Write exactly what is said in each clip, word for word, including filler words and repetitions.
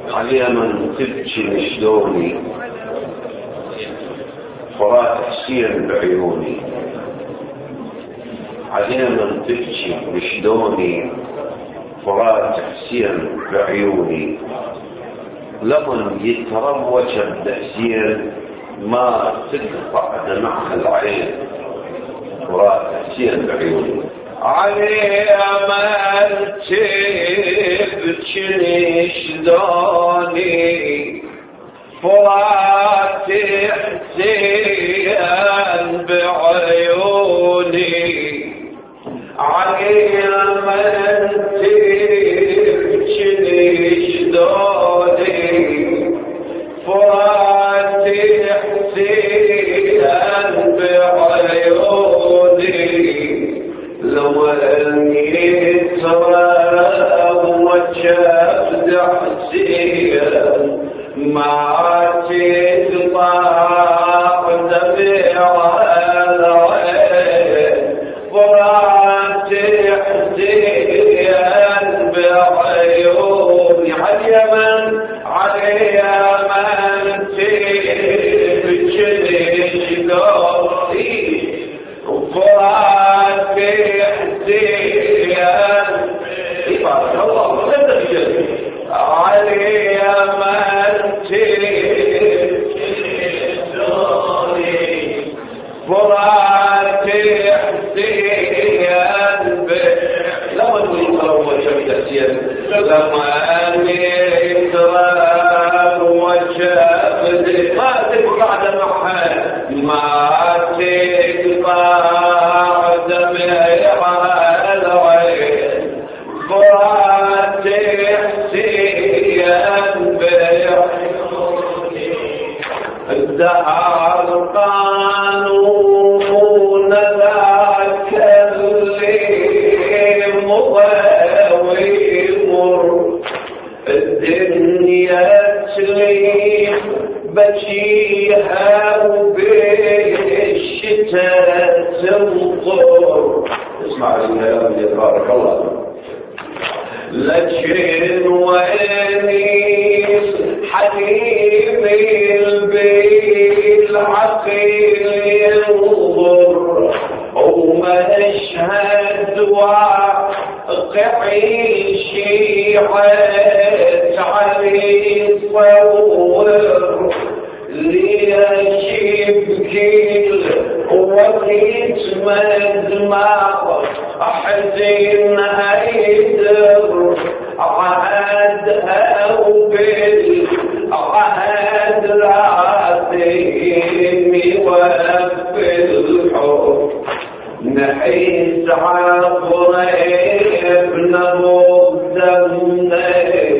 عليها من تبكي شلوني فرات حسين بعيوني، عليها من تبكي شلوني فرات حسين بعيوني، لمن يتروج بحسين ما تقطع دمعها العين فرات حسين بعيوني. عليها من تبكي شلوني فرات حسين بعيوني، عليها من تبكي شلوني فرات حسين بعيوني، لو اني تروج بحسين ما تقطع دمعها العين فرات حسين بعيوني، على من على من تبكي شلوني فرات حسين بارك الله علي من تبكي شلوني فرات حسين لما تروج بحسين لما يتروج ما تقطع دمعها ما تقطع دمعها العين فرات حسين بعيوني، الدهر قانون ذاك اللي مضى ويمر، الدنيا تليم بجيها وبالشتاء تمطر. اسمع الكلام يا بارك الله. لكن وينيس حبيبي بالعقل ينظر ومشهد واقعي شيعت عليه صور ليجيبكي وقيت مدمع أحزن هيدر عهدها وبالعهد العظيم وفي الحب نحيس عبري ابن مقدمني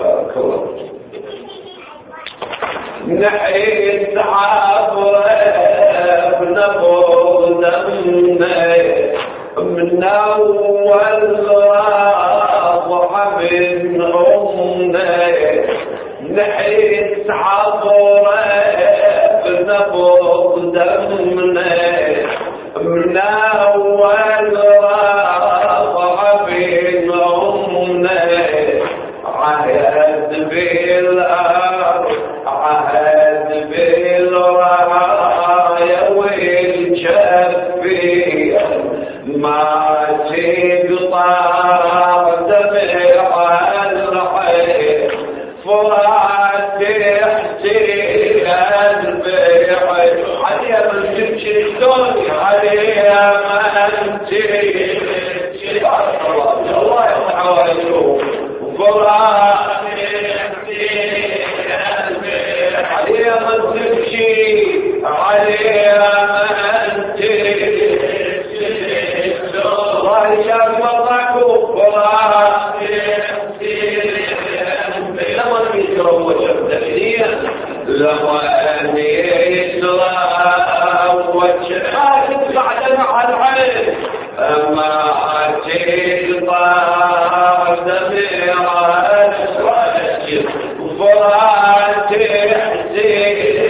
نحيس عبري ابن مقدمني من أول راضع من أمي نحيس عبره بنبض دمني من أول راضع من أمي عهد بالأرض عهد بالراية والجفية ما تقطع دمعها العين فرات حسين بعيوني، عليها من تبكي شلوني عليها من تبكي الله يفتح عليكم فرات عليها من تبكي عليها من تبكي الله يشاف مرضاكم فرات لما يتروج بحسين لما يتروج ما تقطع دمع العين ما تقطع دمع العين فرات حسين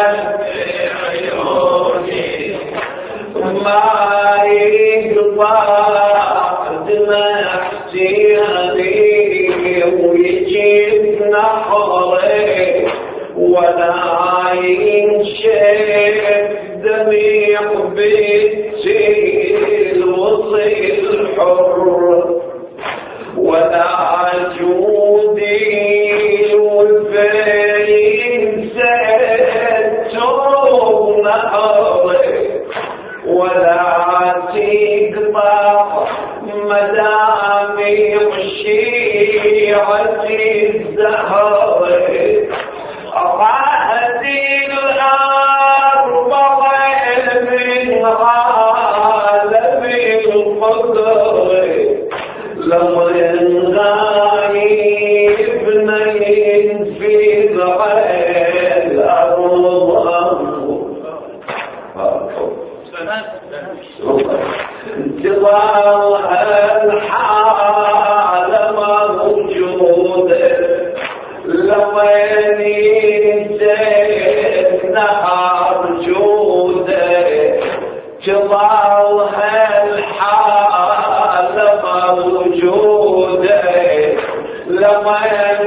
بعيوني، ما يقطع دمع حسين ويجيبنا نحري ولا ينشف دميع بالسيل وصيل الحر ولا جودي والفين ستر نحري ولا تقطع مدامع شيعة الزهر عهدي الأربع من عالم القدر لمن غايب نين في ضعيل الأرض انتظار الحال موجود لوين ينزل نهار جوده انتظار الحال موجوده لوين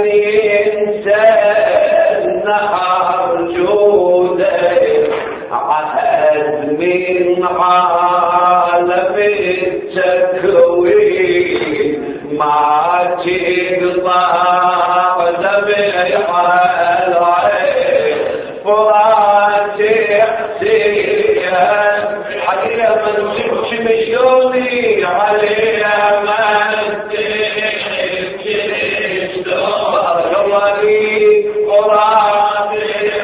ينزل نهار جوده عهد من عالم التكوين ما تقطع دمع العين فراتح سيان عليها من تبش مشوني عليها من تبش مشوني فراتح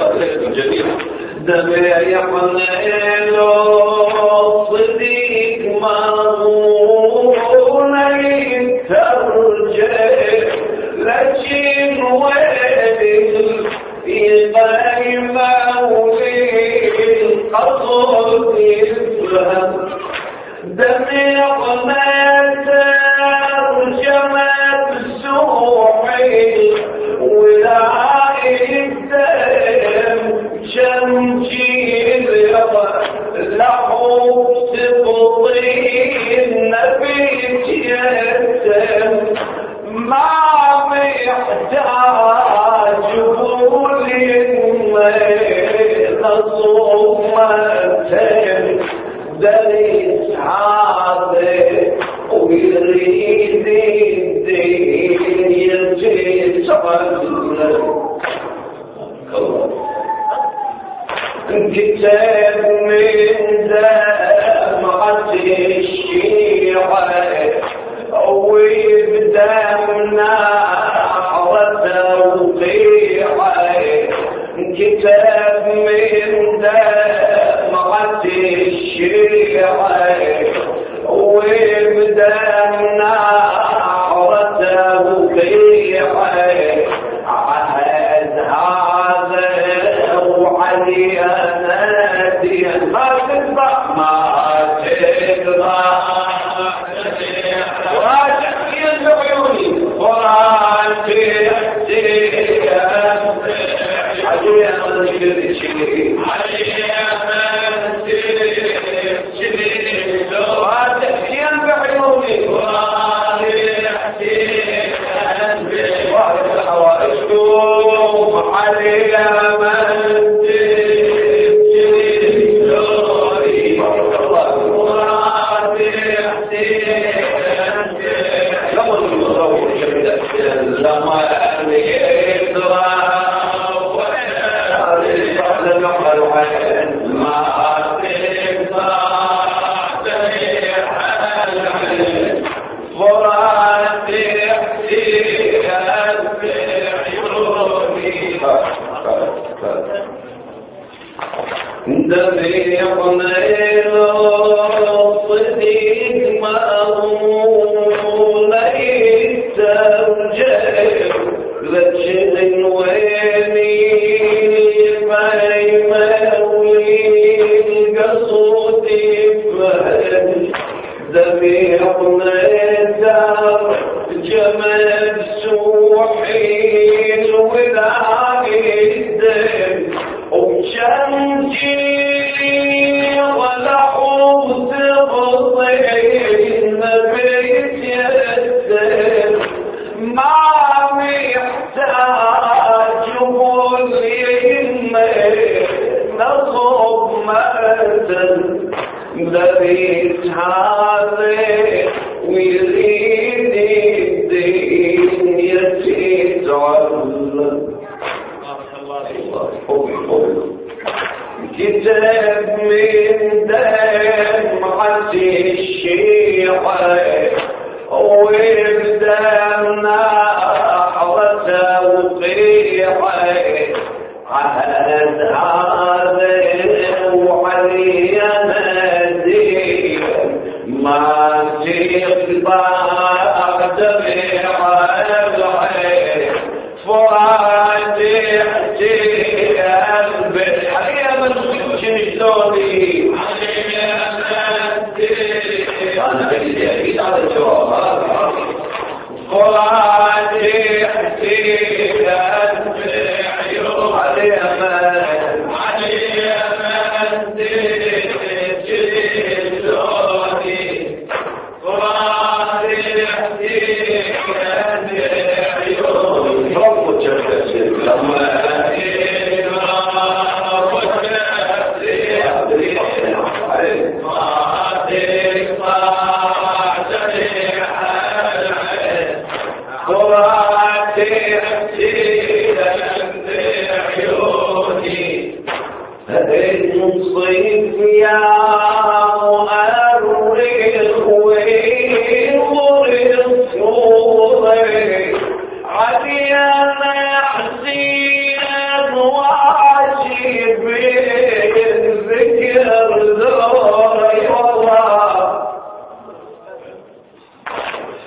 دمع يقنع له صديق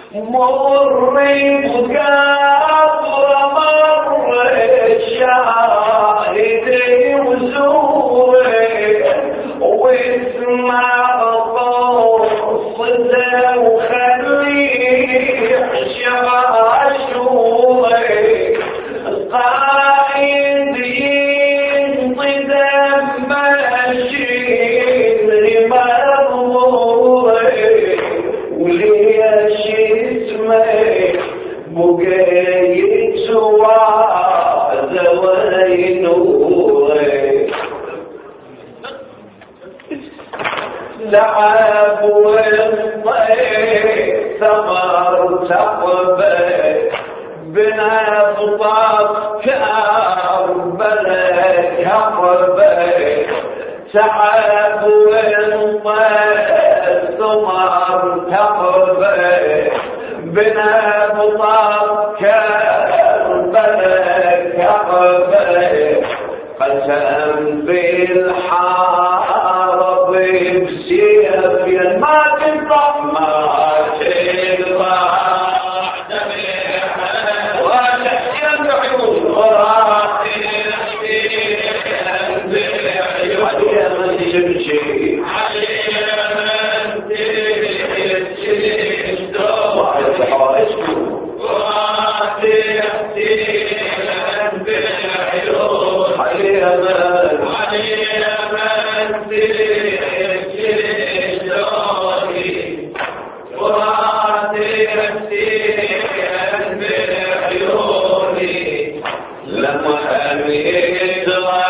مري بقبر مر شاهدي وزوري واسمع قصته وخليه شاشوري قايد ينطي دم الشير مروري وليش اسمه بقيت سواد وينوري لعب والطير ثمر تقبل بنبضات كربلاء كربلاء تعب والطير ثمر تقبل بنبضات كربلاء كربلاء قسم بالحرب بسيف ما تنطق ما تنطق وتحسين بعيون وراتي علي من تمشي علي من تمشي واحد حواسكم وراتي بعيون علي من علي من تمشي وراتي بعيوني لما أميت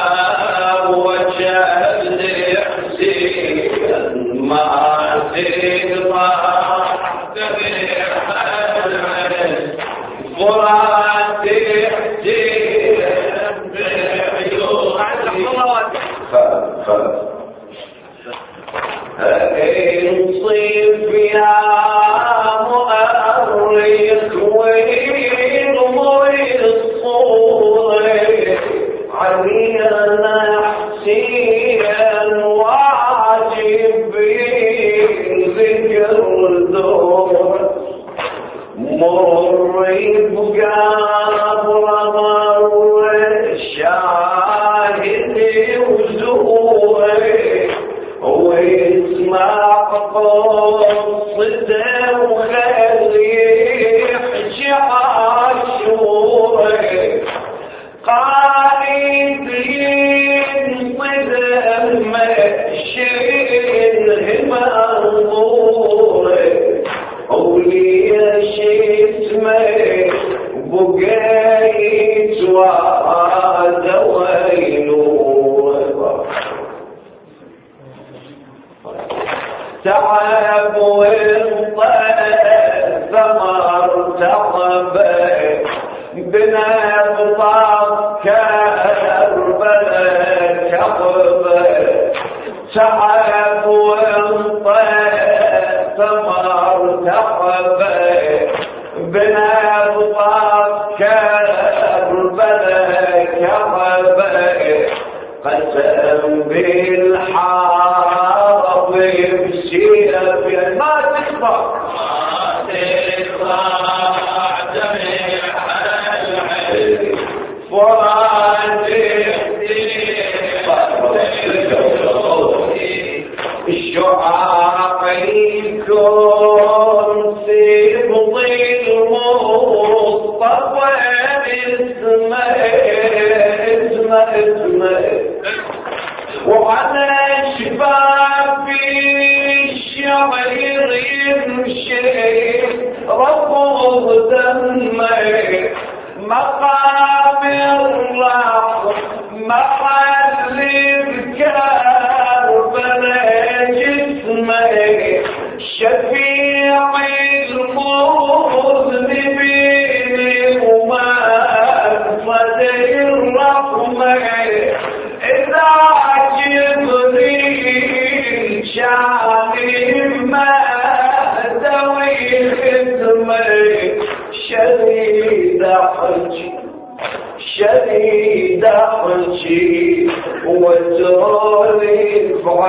وجهت حسين ما تقطع وراتي حسين بعيوني انصف يا مؤرخ ويضمي الصور علينا حسين واجب ذكر الدور مري بقبر مر شاهدي وزوري واسمع قصته وخليه شاشوري قايد ينطي الشير منظوري وليش اسمه بقيت وعد وينور تعب والطير ثمر تقبل بنبضات كربلاء كقبل تعب والطير ثمر تقبل بنبضات كربلاء كقبل قسم بالحرب بسيف ما تخفى ما تخفى جميع العلم فراتي الشعاع يكون في ظل مصطفى اسمه اسمه اسمه وعلى شباب الشعر يمشي رفض دمه مقام الرحم محل الكربلاء جسمه شفيع المذنبين وما صدر الرحمه إذا جبريل شان ما ذوي خدمه شديد حجي شديد حجي وترولي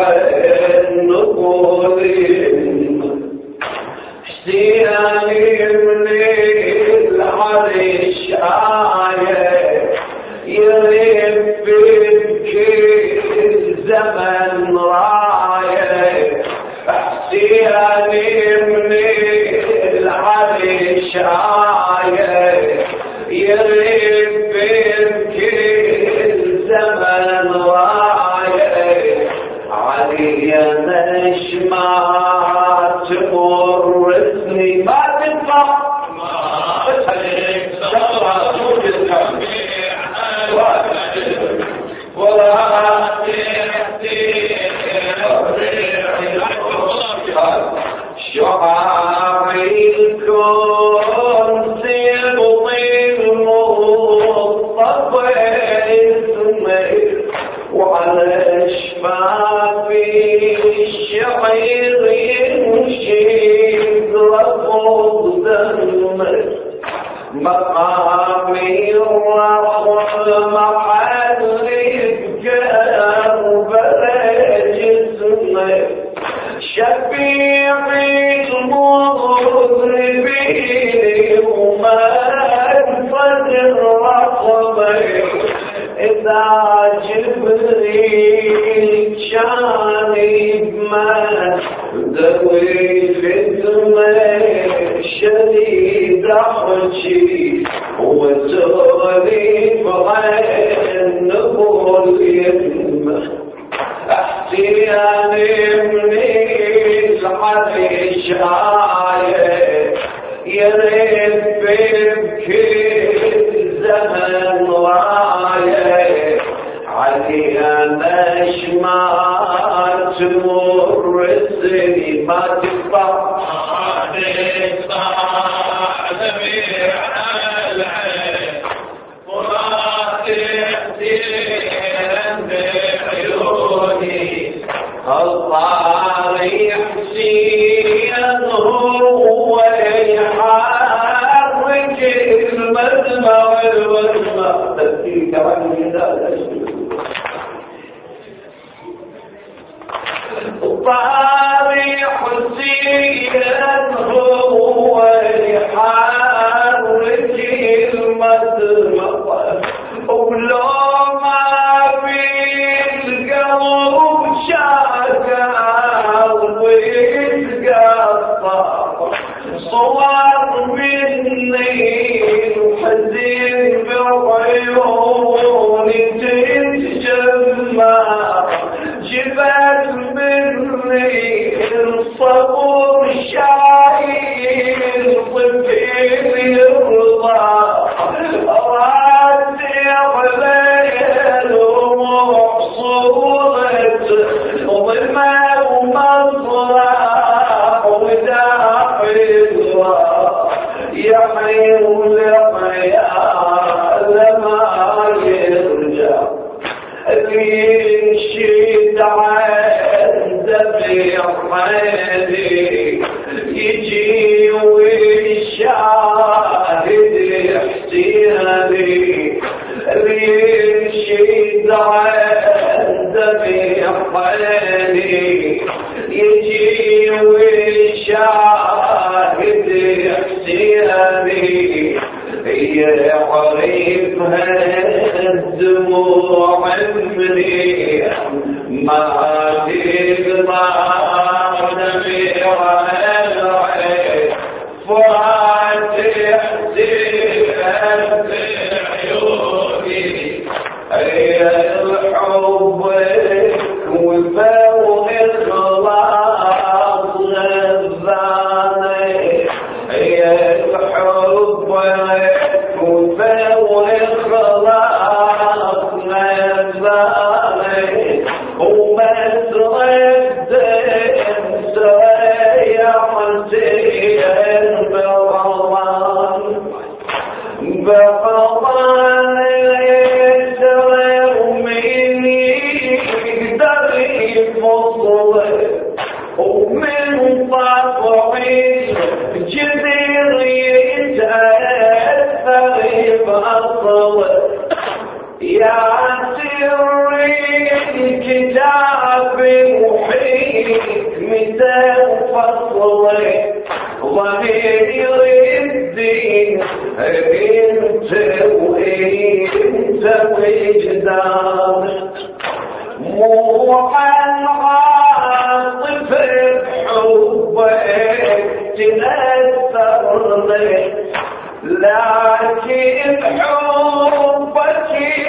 فعل نقولي حسياني موحى العاطفة بحبه تأثرني لكن حبك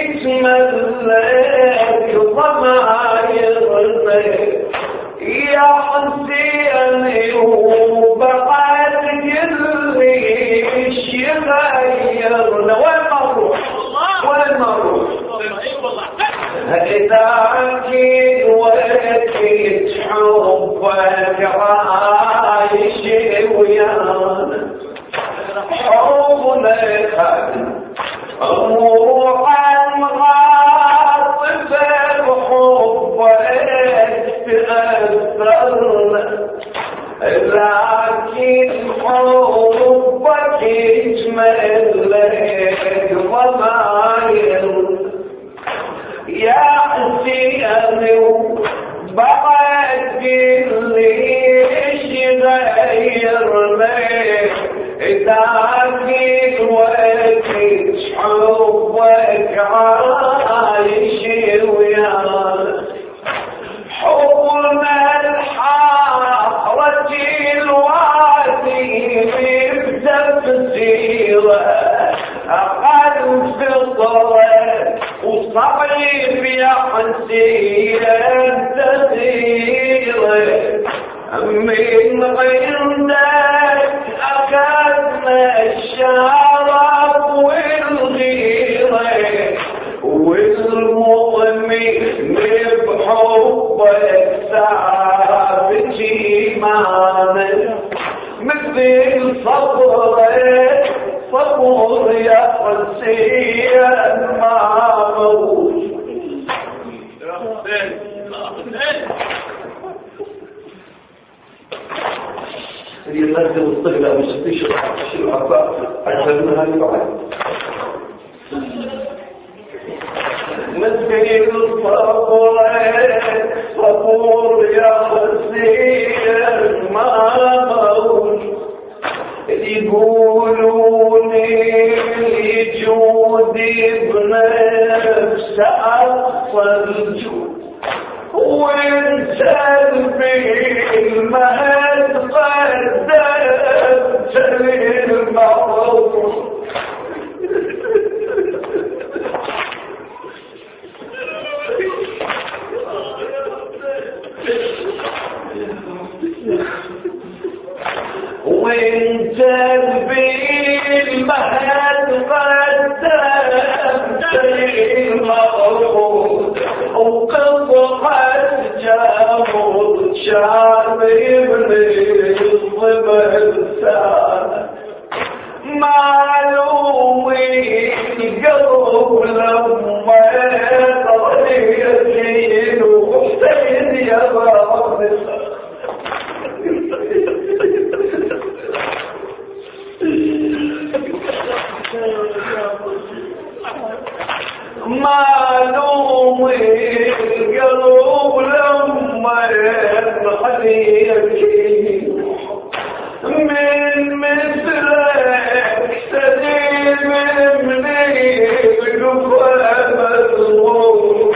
يتملك ضمايرني يا حسيني وبقيت قلبي يغيرنا وين مروح وين مروح إذا أكيد وأكيد حبك عايش ويانا حبنا روحا عاطفة بحبك تأثرنا لكن حبك يتملك ضمايرنا يا حسيني وبعد ليش غيرني إذا أكيد وأكيد حبك عايش ويانا حبنا الحارة الوادي بتفسيره أقل فطره وصعب يا حسين تغييره من غيرك أخذنا الشرف والغيرة والمؤمن بحبك ثابت إيمانه مثل صبرك صبر يا حسين ما موت هي الناس والطفلة مش تشرح تشرح أربعة أكثر منها لبعض مثل صبرك صبر يا حسين ما موت يقولوني جودي بنفس أقصى الجود وانت بالمهد قدمت للمعروف وانت بالمهد قدمت للمعروف وقطعت جامد شعبي من الضبسان معلومي القلب لما طريقين وحسين يا رب معلومي القلب لما حديثي من مثلك سليم مني بقفا مظلوم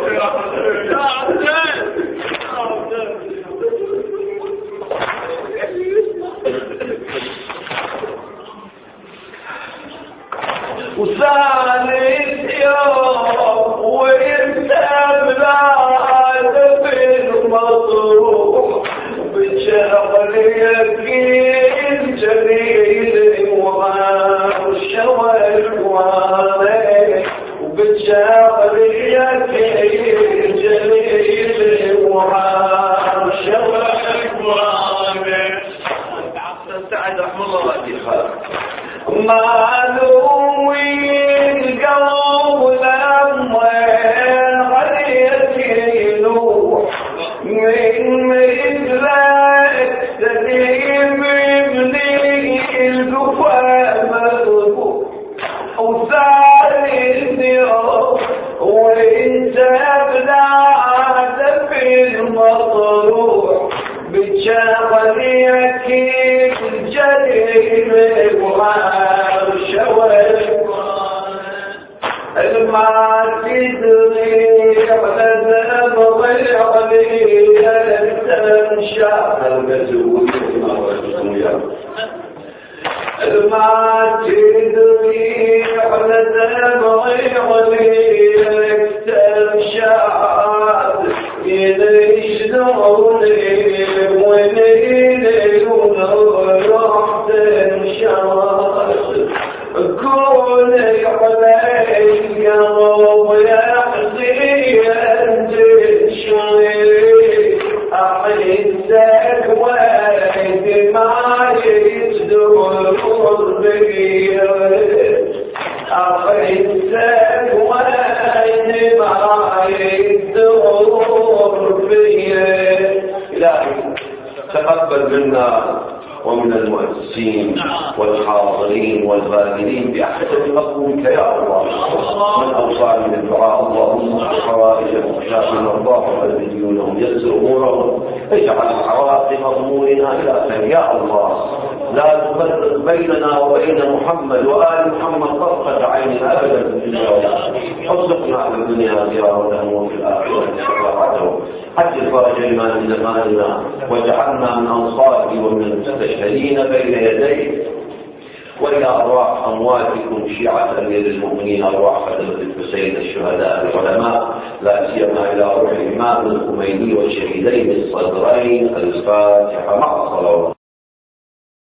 وثالث يوم وانت بلاد بالمطروح بشغل يقين جليل وشوى الوالي وبشغل يقين جليل وشوى الوالي سعد رحمه الله واتفاق معلومي القلب لما غليت يلوح من مثلك سليم مني القفا مذبوح وثالث يوم وانت بلاد في المطروح بتشغل يكيد جليل وشوى ما تدري على دمعي عليك تمشات ينشدوني ونيني ونروح تمشات كوني عليك ويحزين تشوي أحسك ويد ما يصدر بي أحسك ويد ما يصدر بي إلهي تقبل منا ومن المؤسسين والحاضرين والباذلين بأحسن مقبولك يا الله. من أوصاني بالدعاء اللهم حوائجهم شاف مرضاهم الذين يسر أمورهم اجعل عواقب أمورنا إلى يا الله. لا تفرق بيننا وبين محمد وآل محمد طرفة عين أبدا في الدنيا. حفظنا على الدنيا زيارتهم وفي الآخرة شفاعتهم. حج فرج لما من زماننا واجعلنا من أنصاره ومن المستشهدين بين يديه. وإلى أرواح أمواتكم شيعة أمير المؤمنين أرواح خدمة الحسين الشهداء العلماء لا سيما إلى روح الإمام الخميني والشهيدين الصدرين. الفاتحة مع الصلوات.